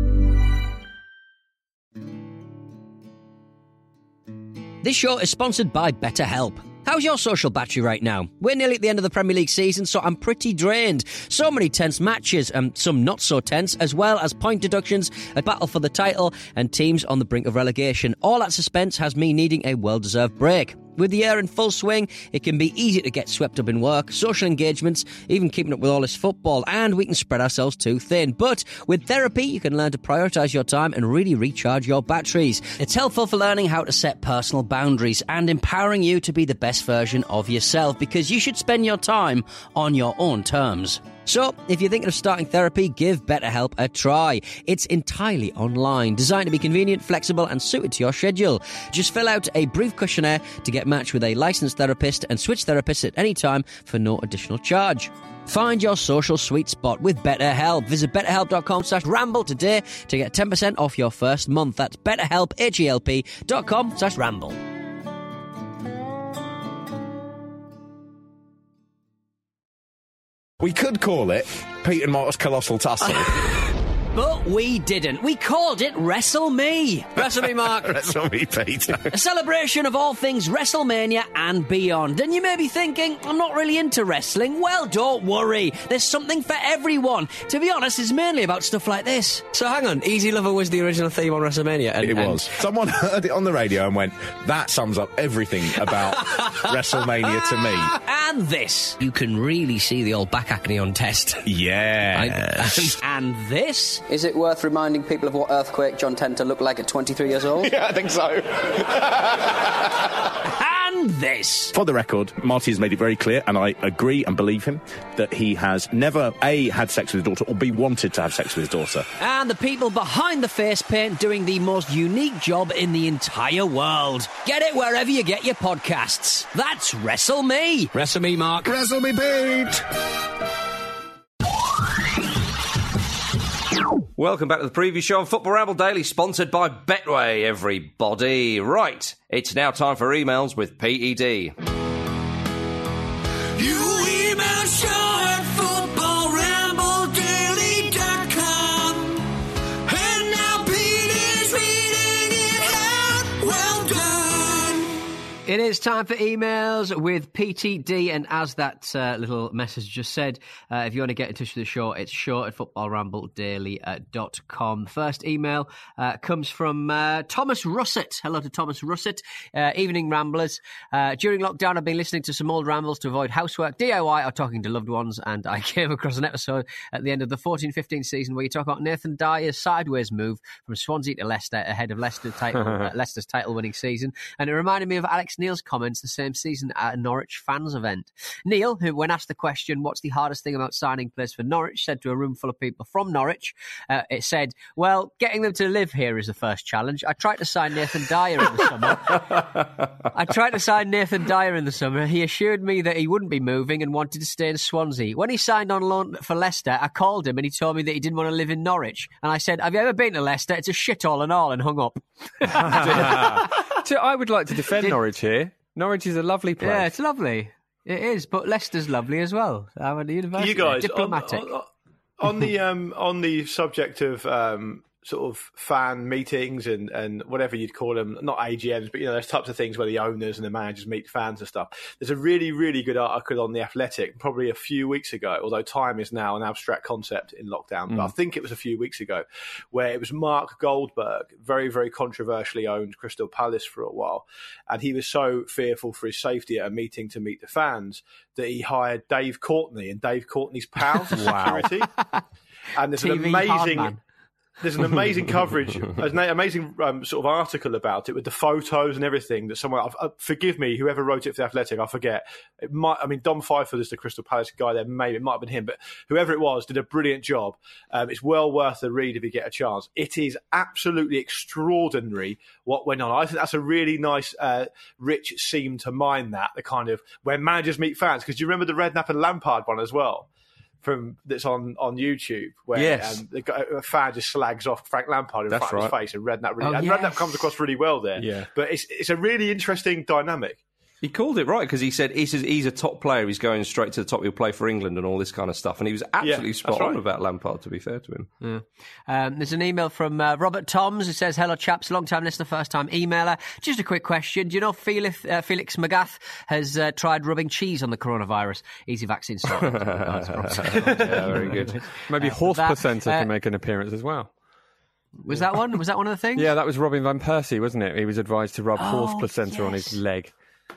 This show is sponsored by BetterHelp. How's your social battery right now? We're nearly at the end of the Premier League season, so I'm pretty drained. So many tense matches, and some not so tense, as well as point deductions, a battle for the title, and teams on the brink of relegation. All that suspense has me needing a well-deserved break. With the year in full swing, it can be easy to get swept up in work, social engagements, even keeping up with all this football, and we can spread ourselves too thin. But with therapy, you can learn to prioritise your time and really recharge your batteries. It's helpful for learning how to set personal boundaries and empowering you to be the best version of yourself, because you should spend your time on your own terms. So, if you're thinking of starting therapy, give BetterHelp a try. It's entirely online, designed to be convenient, flexible, and suited to your schedule. Just fill out a brief questionnaire to get matched with a licensed therapist and switch therapists at any time for no additional charge. Find your social sweet spot with BetterHelp. Visit betterhelp.com slash ramble today to get ten percent off your first month. That's betterhelp, H-E-L-P dot com slash ramble. We could call it Pete and Mark's Colossal Tussle. But we didn't. We called it Wrestle Me. Wrestle Me, Mark. Wrestle Me, Peter. A celebration of all things WrestleMania and beyond. And you may be thinking, I'm not really into wrestling. Well, don't worry. There's something for everyone. To be honest, it's mainly about stuff like this. So hang on, Easy Lover was the original theme on WrestleMania? And, it and... was. Someone heard it on the radio and went, that sums up everything about WrestleMania to me. And this. You can really see the old back acne on test. Yeah. And this. Is it worth reminding people of what Earthquake John Tenter looked like at twenty-three years old? Yeah, I think so. And this. For the record, Marty has made it very clear, and I agree and believe him, that he has never, A, had sex with his daughter, or B, wanted to have sex with his daughter. And the people behind the face paint doing the most unique job in the entire world. Get it wherever you get your podcasts. That's Wrestle Me. Wrestle Me, Mark. Wrestle Me, Pete. Welcome back to the preview show on Football Ramble Daily, sponsored by Betway, everybody. Right, it's now time for emails with P E D. You email show at football ramble daily dot com. And now Pete is reading it out. Well done. It is time for emails with P T D, and as that uh, little message just said, uh, if you want to get in touch with the show, it's show at football ramble daily dot com. First email uh, comes from uh, Thomas Russet. Hello to Thomas Russet. Uh, evening Ramblers. Uh, during lockdown, I've been listening to some old rambles to avoid housework, D I Y, or talking to loved ones, and I came across an episode at the end of the fourteen fifteen season where you talk about Nathan Dyer's sideways move from Swansea to Leicester ahead of Leicester's title, uh, Leicester's title-winning season, and it reminded me of Alex Neil's comments the same season at a Norwich fans event. Neil, who, when asked the question, what's the hardest thing about signing players for Norwich, said to a room full of people from Norwich, uh, it said, well, getting them to live here is the first challenge. I tried to sign Nathan Dyer in the summer. I tried to sign Nathan Dyer in the summer. He assured me that he wouldn't be moving and wanted to stay in Swansea. When he signed on loan for Leicester, I called him and he told me that he didn't want to live in Norwich. And I said, have you ever been to Leicester? It's a shithole and all, and hung up. So I would like to defend Did... Norwich here. Norwich is a lovely place. Yeah, it's lovely. It is, but Leicester's lovely as well. I'm at the university. You guys, diplomatic. On, on, on the um, on the subject of um, sort of fan meetings and, and whatever you'd call them, not A G Ms, but you know those types of things where the owners and the managers meet fans and stuff. There's a really, really good article on The Athletic, probably a few weeks ago, although time is now an abstract concept in lockdown, mm. but I think it was a few weeks ago, where it was Mark Goldberg, very, very controversially owned Crystal Palace for a while, and he was so fearful for his safety at a meeting to meet the fans that he hired Dave Courtney and Dave Courtney's pals for security. And there's T V an amazing... There's an amazing coverage, an amazing um, sort of article about it with the photos and everything that someone, uh, forgive me, whoever wrote it for The Athletic, I forget. It might, I mean, Dom Pfeiffer is the Crystal Palace guy there, maybe it might have been him, but whoever it was did a brilliant job. Um, it's well worth the read if you get a chance. It is absolutely extraordinary what went on. I think that's a really nice, uh, rich seam to mine that, the kind of, when managers meet fans, because do you remember the Redknapp and Lampard one as well? From that's on, on YouTube, where yes. um, the guy, a fan just slags off Frank Lampard in that's front right. of his face, and Redknapp really, oh, and yes. Redknapp comes across really well there. Yeah. But it's it's a really interesting dynamic. He called it right because he said he's, he's a top player. He's going straight to the top. He'll play for England and all this kind of stuff. And he was absolutely yeah, spot right. on about Lampard, to be fair to him. Yeah. Um, there's an email from uh, Robert Toms who says, hello, chaps, long-time listener, first-time emailer. Just a quick question. Do you know Felix, uh, Felix Magath has uh, tried rubbing cheese on the coronavirus? Easy vaccine story. Yeah, very good. Maybe Uh, horse that, placenta uh, can make an appearance as well. Was that one? Was that one of the things? Yeah, that was Robin van Persie, wasn't it? He was advised to rub Oh, horse placenta yes. on his leg.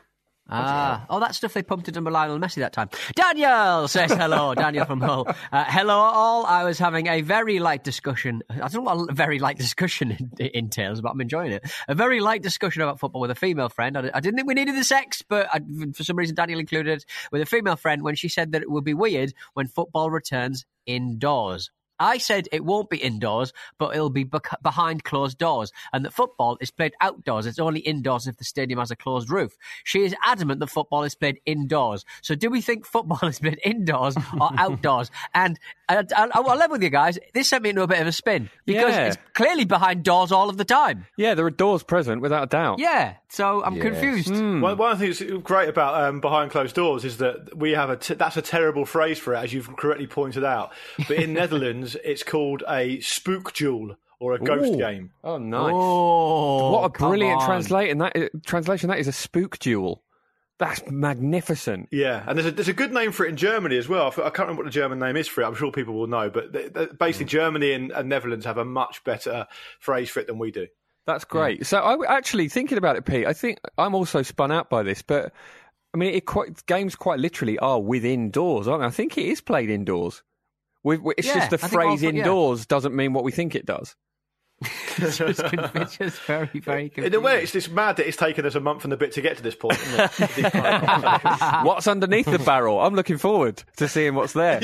Ah, oh, that stuff they pumped into Lionel Messi that time. Daniel says hello. Daniel from Hull. Uh, hello all. I was having a very light discussion. I don't know what a very light discussion entails, but I'm enjoying it. A very light discussion about football with a female friend. I, I didn't think we needed the sex, but I, for some reason Daniel included it with a female friend when she said that it would be weird when football returns indoors. I said it won't be indoors, but it'll be bec- behind closed doors, and that football is played outdoors. It's only indoors if the stadium has a closed roof. She is adamant that football is played indoors. So do we think football is played indoors or outdoors? And I, I, I'll level with you guys, this sent me into a bit of a spin, because Yeah. it's clearly behind doors all of the time. Yeah, there are doors present, without a doubt. Yeah, so I'm Yes. confused. Mm. One, one of the things that's great about um, behind closed doors is that we have a t- that's a terrible phrase for it, as you've correctly pointed out. But in Netherlands, Netherlands, it's called a spook duel or a ghost Ooh. game. Oh, nice. Oh, what a come brilliant on. translation. That is, translation. That is a spook duel. That's magnificent. Yeah, and there's a, there's a good name for it in Germany as well. I can't remember what the German name is for it. I'm sure people will know. But they, they, basically, Germany and, and Netherlands have a much better phrase for it than we do. That's great. Yeah. So I w- actually, thinking about it, Pete, I think I'm also spun out by this. But, I mean, it quite, games quite literally are within doors, aren't they? I think it is played indoors. We, we, it's Yeah, just the I think phrase also- yeah. indoors doesn't mean what we think it does. it's, just, it's just very, very confusing. In a way, it's just mad that it's taken us a month and a bit to get to this point. Isn't it? What's underneath the barrel? I'm looking forward to seeing what's there.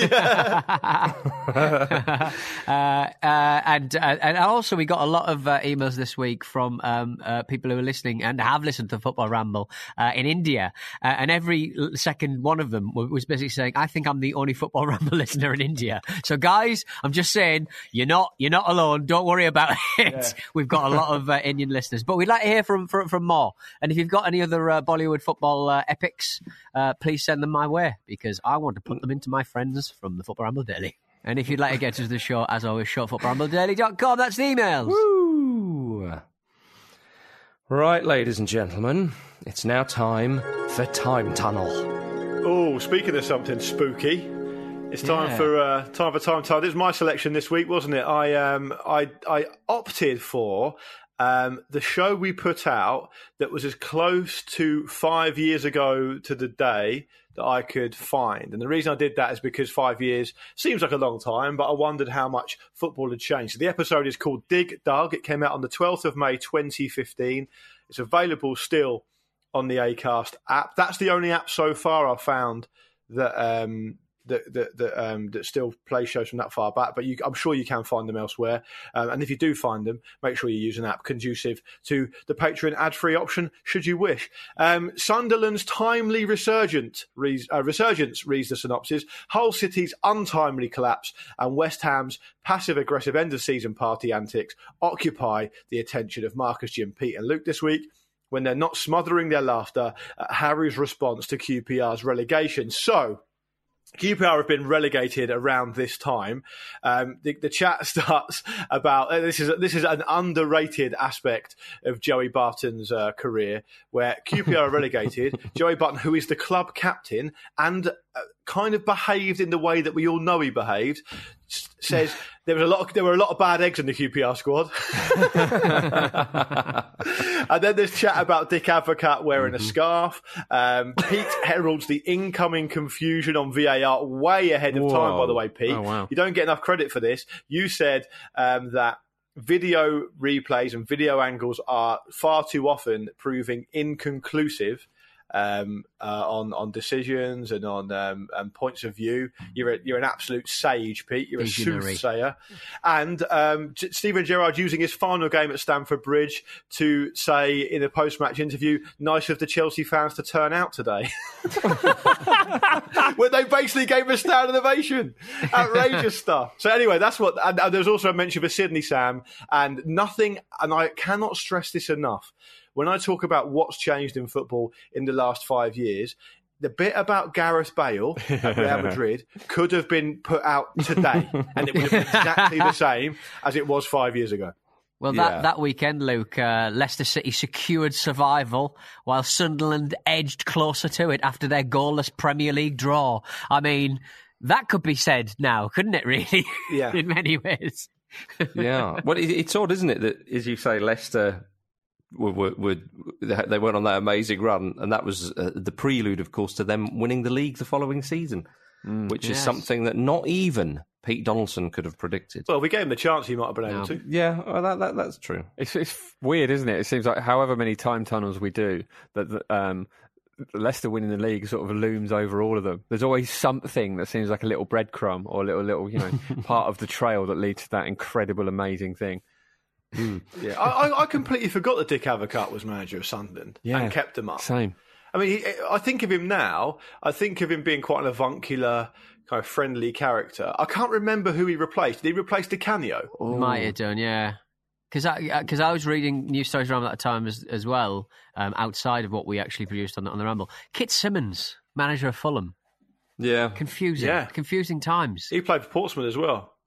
uh, uh, and uh, and also we got a lot of uh, emails this week from um, uh, people who are listening and have listened to Football Ramble uh, in India, uh, and every second one of them was basically saying, "I think I'm the only Football Ramble listener in India." So, guys, I'm just saying, you're not you're not alone. Don't worry about it. Yeah. We've got a lot of uh, Indian listeners, but we'd like to hear from from, from more. And if you've got any other uh, Bollywood football uh, epics, uh, please send them my way, because I want to put them into my friends from the Football Ramble Daily. And if you'd like to get to the show, as always, short football ramble daily dot com. That's the emails. Woo! Right, ladies and gentlemen, it's now time for Time Tunnel. Oh, speaking of something spooky, it's time Yeah. for uh, time for time tunnel. This was my selection this week, wasn't it? I um I I opted for um the show we put out that was as close to five years ago to the day that I could find. And the reason I did that is because five years seems like a long time, but I wondered how much football had changed. So the episode is called Dig Dug. It came out on the twelfth of May twenty fifteen. It's available still on the Acast app. That's the only app so far I've found that um that that that, um, that still play shows from that far back, but you, I'm sure you can find them elsewhere. Um, and if you do find them, make sure you use an app conducive to the Patreon ad-free option, should you wish. Um, Sunderland's timely resurgent, reads, uh, resurgence reads the synopsis. Hull City's untimely collapse and West Ham's passive-aggressive end-of-season party antics occupy the attention of Marcus, Jim, Pete and Luke this week, when they're not smothering their laughter at Harry's response to Q P R's relegation. So, Q P R have been relegated around this time. Um, the, the chat starts about uh, this is this is an underrated aspect of Joey Barton's uh, career, where Q P R are relegated. Joey Barton, who is the club captain and uh, kind of behaved in the way that we all know he behaved, s- says there was a lot of, there were a lot of bad eggs in the Q P R squad. And then there's chat about Dick Advocat wearing Mm-hmm. a scarf. Um, Pete heralds the incoming confusion on V A R way ahead of time, by the way, Pete. Oh, wow. You don't get enough credit for this. You said um, that video replays and video angles are far too often proving inconclusive um, uh, on on decisions and on um, and points of view. You're a, you're an absolute sage, Pete. You're Visionary. a soothsayer. And um, J- Stephen Gerrard using his final game at Stamford Bridge to say in a post-match interview, "Nice of the Chelsea fans to turn out today," when they basically gave a standing ovation. Outrageous stuff. So anyway, that's what. And, and there's also a mention for Sydney Sam, and nothing. And I cannot stress this enough. When I talk about what's changed in football in the last five years, the bit about Gareth Bale at Real Madrid could have been put out today, and it would have been exactly the same as it was five years ago. Well, Yeah. that, that weekend, Luke, uh, Leicester City secured survival while Sunderland edged closer to it after their goalless Premier League draw. I mean, that could be said now, couldn't it, really? Yeah. In many ways. Yeah. Well, it, it's odd, isn't it, that, as you say, Leicester Were, were, were, they went on that amazing run, and that was uh, the prelude, of course, to them winning the league the following season, mm, which yes. is something that not even Pete Donaldson could have predicted. Well, if we gave him the chance, he might have been able no. to. Yeah, well, that, that, that's true. It's, it's weird, isn't it? It seems like however many time tunnels we do, that the, um, Leicester winning the league sort of looms over all of them. There's always something that seems like a little breadcrumb or a little, little, you know, part of the trail that leads to that incredible, amazing thing. Mm. Yeah, I, I completely forgot that Dick Advocat was manager of Sunderland yeah, and kept them up. Same. I mean, he, I think of him now. I think of him being quite an avuncular, kind of friendly character. I can't remember who he replaced. Did he replace Di Canio? Oh. Might have done, yeah. Because I, cause I was reading news stories around that time as, as well, um, outside of what we actually produced on the, on the Ramble. Kit Simmons, manager of Fulham. Yeah. Confusing. Yeah. Confusing times. He played for Portsmouth as well.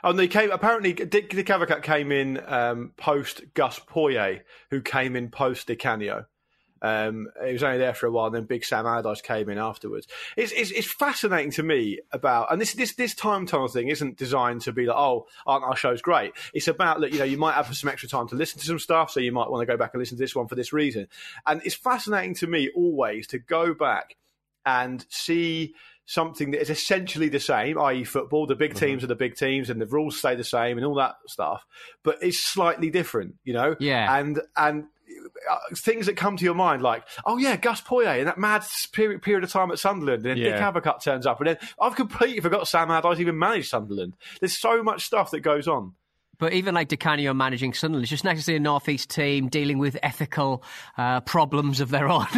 Oh, and they came. Apparently, Dick, Dick Advocaat came in um, post Gus Poyet, who came in post Di Canio. Um, he was only there for a while, and then Big Sam Allardyce came in afterwards. It's, it's, it's fascinating to me about, and this this this time tunnel thing isn't designed to be like, oh, aren't our shows great? It's about that, you know, you might have some extra time to listen to some stuff, so you might want to go back and listen to this one for this reason. And it's fascinating to me always to go back and see something that is essentially the same, that is football. The big mm-hmm. teams are the big teams and the rules stay the same and all that stuff, but it's slightly different, you know? Yeah. And, and things that come to your mind like, oh yeah, Gus Poyet in that mad period, period of time at Sunderland, and then Yeah. Dick Advocaat turns up, and then I've completely forgot Sam Allardyce even managed Sunderland. There's so much stuff that goes on. But even like Di Canio managing Sunderland, it's just nice to see a North East team dealing with ethical uh, problems of their own.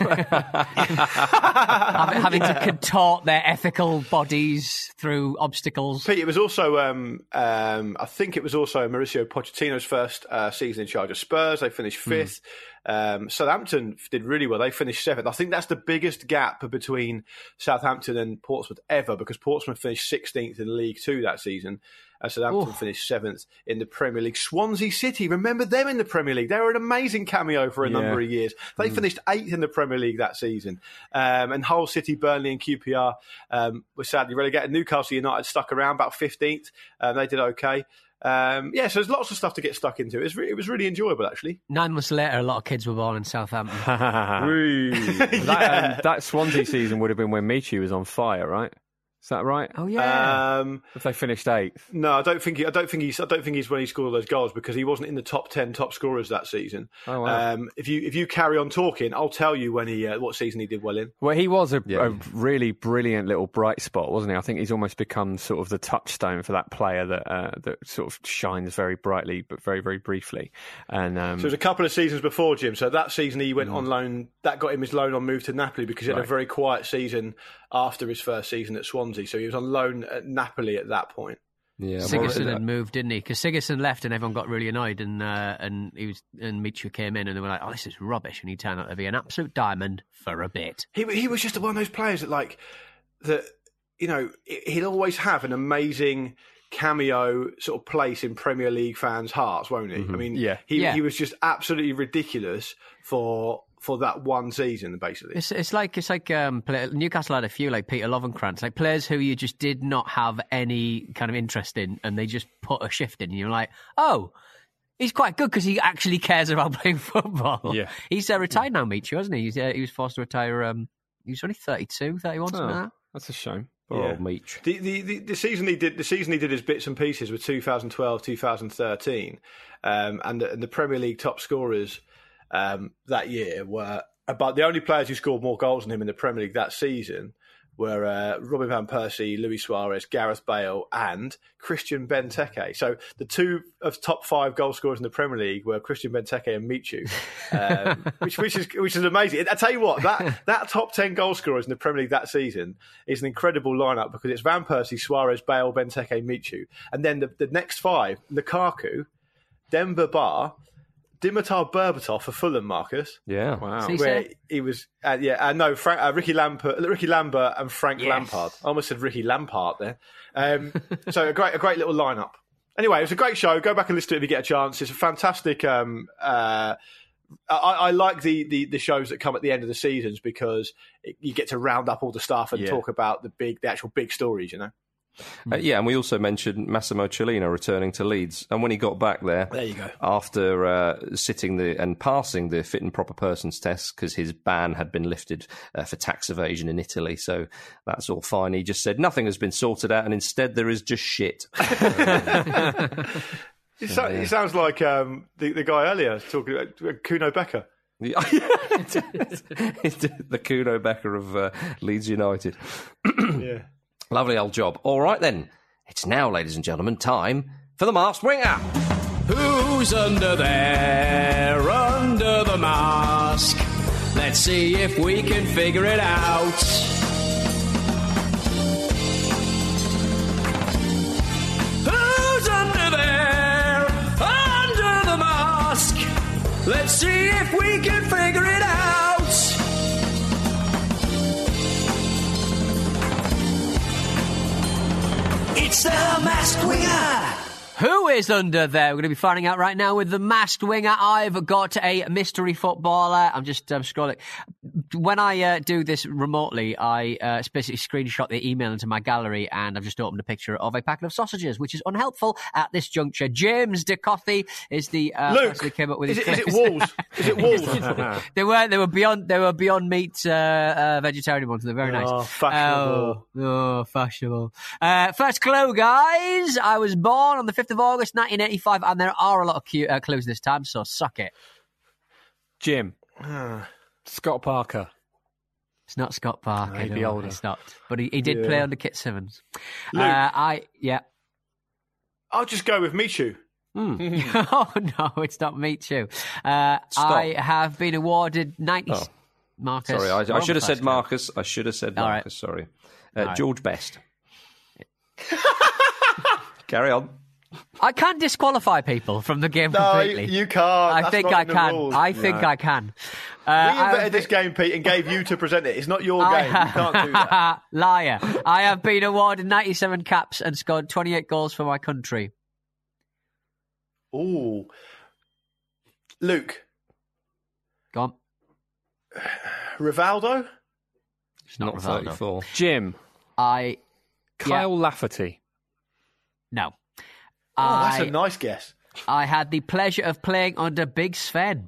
having, having to contort their ethical bodies through obstacles. Pete, it was also, um, um, I think it was also Mauricio Pochettino's first uh, season in charge of Spurs. They finished fifth. Mm. Um, Southampton did really well. They finished seventh. I think that's the biggest gap between Southampton and Portsmouth ever, because Portsmouth finished sixteenth in League Two that season. Uh, Southampton Ooh. finished seventh in the Premier League. Swansea City, remember them in the Premier League? They were an amazing cameo for a Yeah. number of years. They Mm. finished eighth in the Premier League that season. Um, and Hull City, Burnley and Q P R um, were sadly relegated. Newcastle United stuck around about fifteenth. Um, they did okay. Um, yeah, so there's lots of stuff to get stuck into. It was, re- it was really enjoyable, actually. Nine months later, a lot of kids were born in Southampton. that, Yeah. um, that Swansea season would have been when Michu was on fire, right? Is that right? Oh yeah. Um, if they finished eighth. No, I don't think. He, I don't think he's. I don't think he's when he scored all those goals, because he wasn't in the top ten top scorers that season. Oh, wow. Um, if you if you carry on talking, I'll tell you when he uh, what season he did well in. Well, he was a, Yeah. a really brilliant little bright spot, wasn't he? I think he's almost become sort of the touchstone for that player that uh, that sort of shines very brightly, but very very briefly. And um, So it was a couple of seasons before, Jim. So that season he went on loan. That got him his loan on move to Napoli, because he had Right. a very quiet season after his first season at Swansea. So he was on loan at Napoli at that point. Yeah, Sigerson had moved, didn't he? Because Sigerson left and everyone got really annoyed, and uh, and he was and Michu came in and they were like, "Oh, this is rubbish," and he turned out to be an absolute diamond for a bit. He he was just one of those players that, like, that, you know, he'll always have an amazing cameo sort of place in Premier League fans' hearts, won't he? Mhm. I mean, Yeah. he Yeah. he was just absolutely ridiculous for for that one season, basically. It's it's like it's like um, play, Newcastle had a few like Peter Lovenkrands, like players who you just did not have any kind of interest in, and they just put a shift in. And you're like, oh, he's quite good because he actually cares about playing football. Yeah. He's uh, retired now, Michu, hasn't he? He's, uh, he was forced to retire. Um, he was only thirty-two, thirty-one, something like oh, that. that's a shame. Poor Yeah. old Meach. The, the, the, the season he did the season he did his bits and pieces with two thousand twelve, two thousand thirteen, um, and, the, and the Premier League top scorers um, that year were about the only players who scored more goals than him in the Premier League that season were uh, Robin van Persie, Luis Suarez, Gareth Bale, and Christian Benteke. So the two of top five goal scorers in the Premier League were Christian Benteke and Michu, um, which which is which is amazing. I tell you what, that that top ten goal scorers in the Premier League that season is an incredible lineup, because it's Van Persie, Suarez, Bale, Benteke, Michu, and then the, the next five: Lukaku, Demba Ba, Dimitar Berbatov for Fulham, Marcus. Yeah. Wow. See, Where sir? he was, uh, yeah, uh, no, Frank, uh, Ricky Lampert, Ricky Lambert, and Frank Yes. Lampard. I almost said Ricky Lampard there. Um, so a great, a great little lineup. Anyway, it was a great show. Go back and listen to it if you get a chance. It's a fantastic. Um, uh, I, I like the, the the shows that come at the end of the seasons, because it, you get to round up all the stuff and Yeah. talk about the big, the actual big stories. You know. Uh, yeah, and we also mentioned Massimo Cellino returning to Leeds, and when he got back there, There you go. after uh, sitting the and passing the fit and proper persons test, because his ban had been lifted uh, for tax evasion in Italy, so that's all fine. He just said nothing has been sorted out, and instead there is just shit. It, so, it sounds like um, the the guy earlier talking about Kuno Becker. The Kuno Becker of uh, Leeds United. Yeah. Lovely old job. All right then, it's now, ladies and gentlemen, time for the Masked Ringer. Who's under there, under the mask? Let's see if we can figure it out. Who's under there, under the mask? Let's see if we can figure it out. It's It's the Masked Winger. Who is under there? We're going to be finding out right now with the Masked Winger. I've got a mystery footballer. I'm just um, scrolling. When I uh, do this remotely, I uh, basically screenshot the email into my gallery, and I've just opened a picture of a packet of sausages, which is unhelpful at this juncture. James DeCoffey is the uh, Luke, person who came up with is his it, is it clues. Walls? Is it Walls? They were they were beyond they were beyond meat uh, uh, vegetarian ones. They're very nice. Oh, fashionable. Oh, oh fashionable. Uh, first clue, guys. I was born on the fifth of August, nineteen eighty-five, and there are a lot of cute, uh, clues this time. So suck it. Jim. Scott Parker. It's not Scott Parker. No, he'd no, be older. It's not. But he, he did Yeah. play under Kit Simmons. Luke. Uh, I yeah. I'll just go with Michu. oh no, it's not me too. Uh, I have been awarded ninety. Oh. Marcus. Sorry, I, We're I on should have the said first Marcus. I should have said All right. Marcus. Sorry. Uh, All right. George Best. Carry on. I can disqualify people from the game No, completely. you can't. I That's think not I in the can. rules. I think No. I can. We Uh, invented I- this game, Pete, and gave you to present it. It's not your I game. You can't do that. Liar. I have been awarded ninety-seven caps and scored twenty-eight goals for my country. Ooh. Luke. Go on. Rivaldo? It's not, Not Rivaldo. thirty-four. Jim. I. Kyle Lafferty. No. Oh, that's I, a nice guess. I had the pleasure of playing under Big Sven.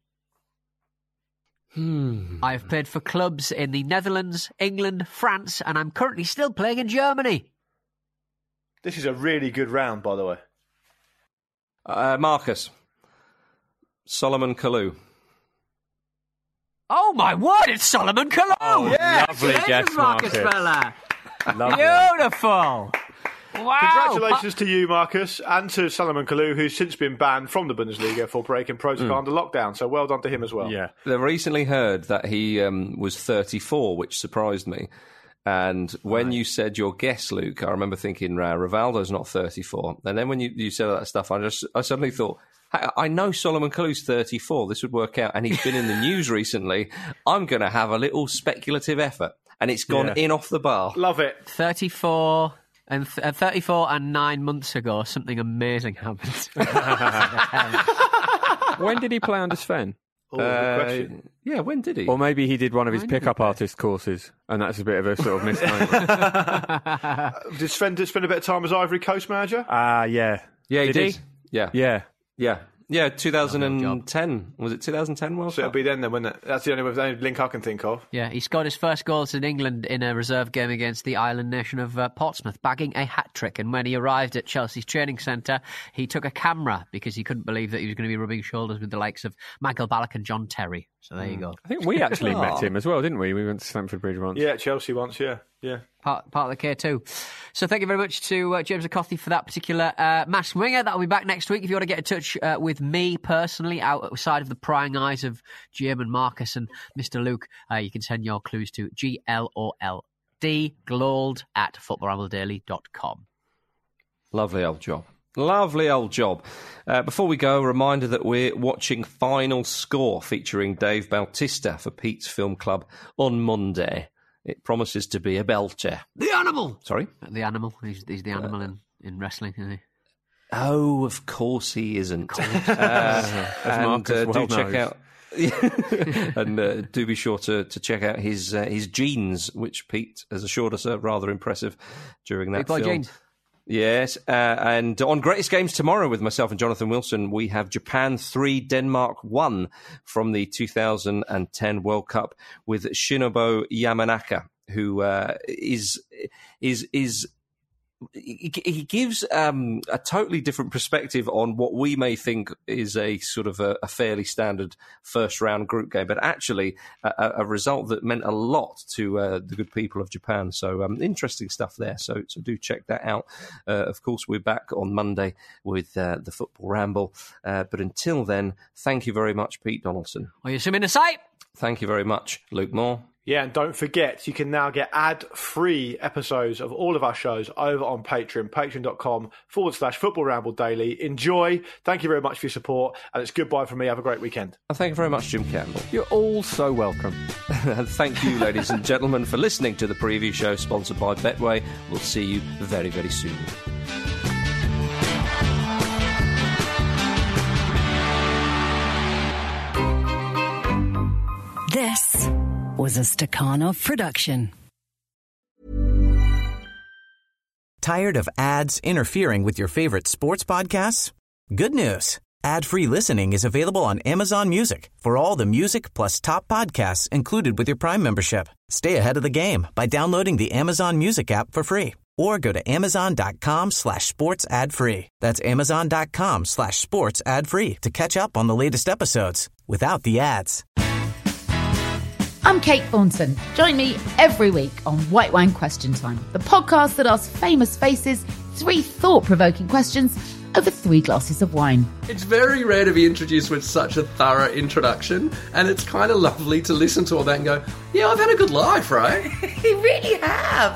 Hmm. I've played for clubs in the Netherlands, England, France, and I'm currently still playing in Germany. This is a really good round, by the way. Uh, Marcus. Solomon Kalou. Oh my word, it's Solomon Kalou! Oh, yeah, lovely guess, Marcus Marcus. Fella. Lovely. Beautiful. Wow. Congratulations to you, Marcus, and to Solomon Kalou, who's since been banned from the Bundesliga for breaking protocol Mm. under lockdown. So well done to him as well. Yeah. I recently heard that he um, was thirty-four, which surprised me. And when you said your guess, Luke, I remember thinking, "Rah, Rivaldo's not thirty-four." And then when you, you said all that stuff, I just I suddenly thought, hey, I know Solomon Kalou's thirty-four. This would work out. And he's been in the news recently. I'm going to have a little speculative effort. And it's gone Yeah. in off the bar. Love it. thirty-four and th- uh, thirty-four and nine months ago, something amazing happened. When did he play under Sven? Oh, good Uh, question. yeah, when did he? Or maybe he did one of his When did pickup artist courses, and that's a bit of a sort of misnomer. Did Sven did spend a bit of time as Ivory Coast manager? Ah, yeah. yeah, he did did. he? Yeah. Yeah. Yeah. Yeah, twenty ten. Was it twenty ten World So it'll Cup? be then, then, wouldn't it? That's the only, the only link I can think of. Yeah, he scored his first goals in England in a reserve game against the island nation of uh, Portsmouth, bagging a hat-trick. And when he arrived at Chelsea's training centre, he took a camera because he couldn't believe that he was going to be rubbing shoulders with the likes of Michael Ballack and John Terry. So there you go. I think we actually Oh. met him as well, didn't we? We went to Stamford Bridge once. Yeah, Chelsea once, yeah. Yeah. Part, part of the K two. So thank you very much to uh, James Acothy for that particular uh, Masked Winger. That'll be back next week. If you want to get in touch uh, with me personally, outside of the prying eyes of Jim and Marcus and Mister Luke, uh, you can send your clues to G L O L D, glold at football ramble daily dot com. Lovely old job. Lovely old job. Uh, before we go, a reminder that we're watching Final Score featuring Dave Bautista for Pete's Film Club on Monday. It promises to be a belter. The animal! Sorry? The animal. He's, he's the animal in, in wrestling, isn't he? Oh, of course he isn't. Uh, As and Marcus uh, do well check knows. out. and uh, do be sure to, to check out his uh, his jeans, which Pete has assured us are rather impressive during that Big boy film. jeans. Yes, uh, and on Greatest Games tomorrow with myself and Jonathan Wilson, we have Japan three, Denmark one from the two thousand ten World Cup with Shinobu Yamanaka, who uh, is is is. He he gives um, a totally different perspective on what we may think is a sort of a, a fairly standard first round group game, but actually a, a result that meant a lot to uh, the good people of Japan. So um, interesting stuff there. So so do check that out. Uh, of course, we're back on Monday with uh, the Football Ramble. Uh, but until then, thank you very much, Pete Donaldson. Are you swimming in sight? Thank you very much, Luke Moore. Yeah, and don't forget, you can now get ad-free episodes of all of our shows over on Patreon, patreon.com forward slash Football Ramble Daily. Enjoy. Thank you very much for your support, and it's goodbye from me. Have a great weekend. And thank you very much, Jim Campbell. You're all so welcome. And thank you, ladies and gentlemen, for listening to the preview show sponsored by Betway. We'll see you very, very soon. This was a Stakhanov production. Tired of ads interfering with your favorite sports podcasts? Good news. Ad-free listening is available on Amazon Music for all the music plus top podcasts included with your Prime membership. Stay ahead of the game by downloading the Amazon Music app for free or go to amazon.com slash sports ad free. That's amazon.com slash sports ad free to catch up on the latest episodes without the ads. I'm Kate Thornton. Join me every week on White Wine Question Time, the podcast that asks famous faces three thought-provoking questions over three glasses of wine. It's very rare to be introduced with such a thorough introduction, and it's kind of lovely to listen to all that and go, yeah, I've had a good life, right? You really have.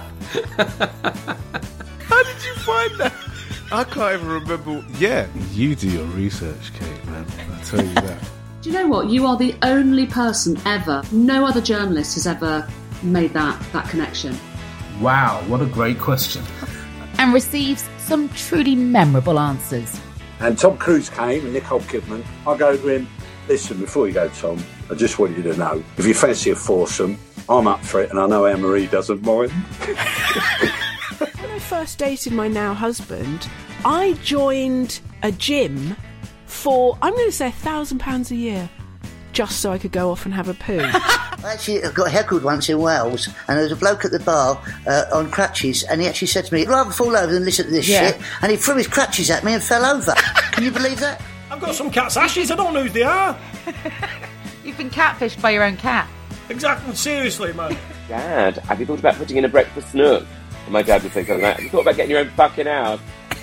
How did you find that? I can't even remember. Yeah, you do your research, Kate, man. I'll tell you that. Do you know what? You are the only person ever, no other journalist has ever made that, that connection. Wow, what a great question. And receives some truly memorable answers. And Tom Cruise came and Nicole Kidman. I go to him, listen, before you go, Tom, I just want you to know, if you fancy a foursome, I'm up for it, and I know Anne-Marie doesn't mind. When I first dated my now husband, I joined a gym for, I'm going to say, a thousand pounds a year, just so I could go off and have a poo. I actually got heckled once in Wales, and there was a bloke at the bar uh, on crutches, and he actually said to me, I'd rather fall over than listen to this Yeah. shit, and he threw his crutches at me and fell over. Can you believe that? I've got some cat's ashes, I don't know who they are. You've been catfished by your own cat. Exactly, seriously, man. Dad, have you thought about putting in a breakfast nook? And my dad would think of that. Have you thought about getting your own fucking house?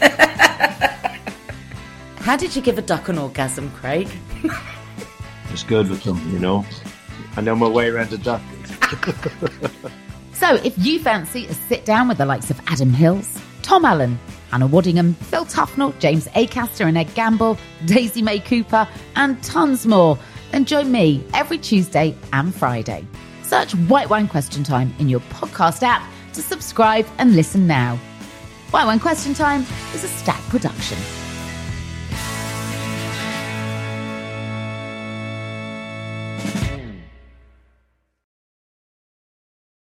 How did you give a duck an orgasm, Craig? It's good with them, you know. I know my way around a duck. So if you fancy a sit down with the likes of Adam Hills, Tom Allen, Hannah Waddingham, Phil Tufnell, James Acaster and Ed Gamble, Daisy May Cooper, and tons more, then join me every Tuesday and Friday. Search White Wine Question Time in your podcast app to subscribe and listen now. White Wine Question Time is a Stack production.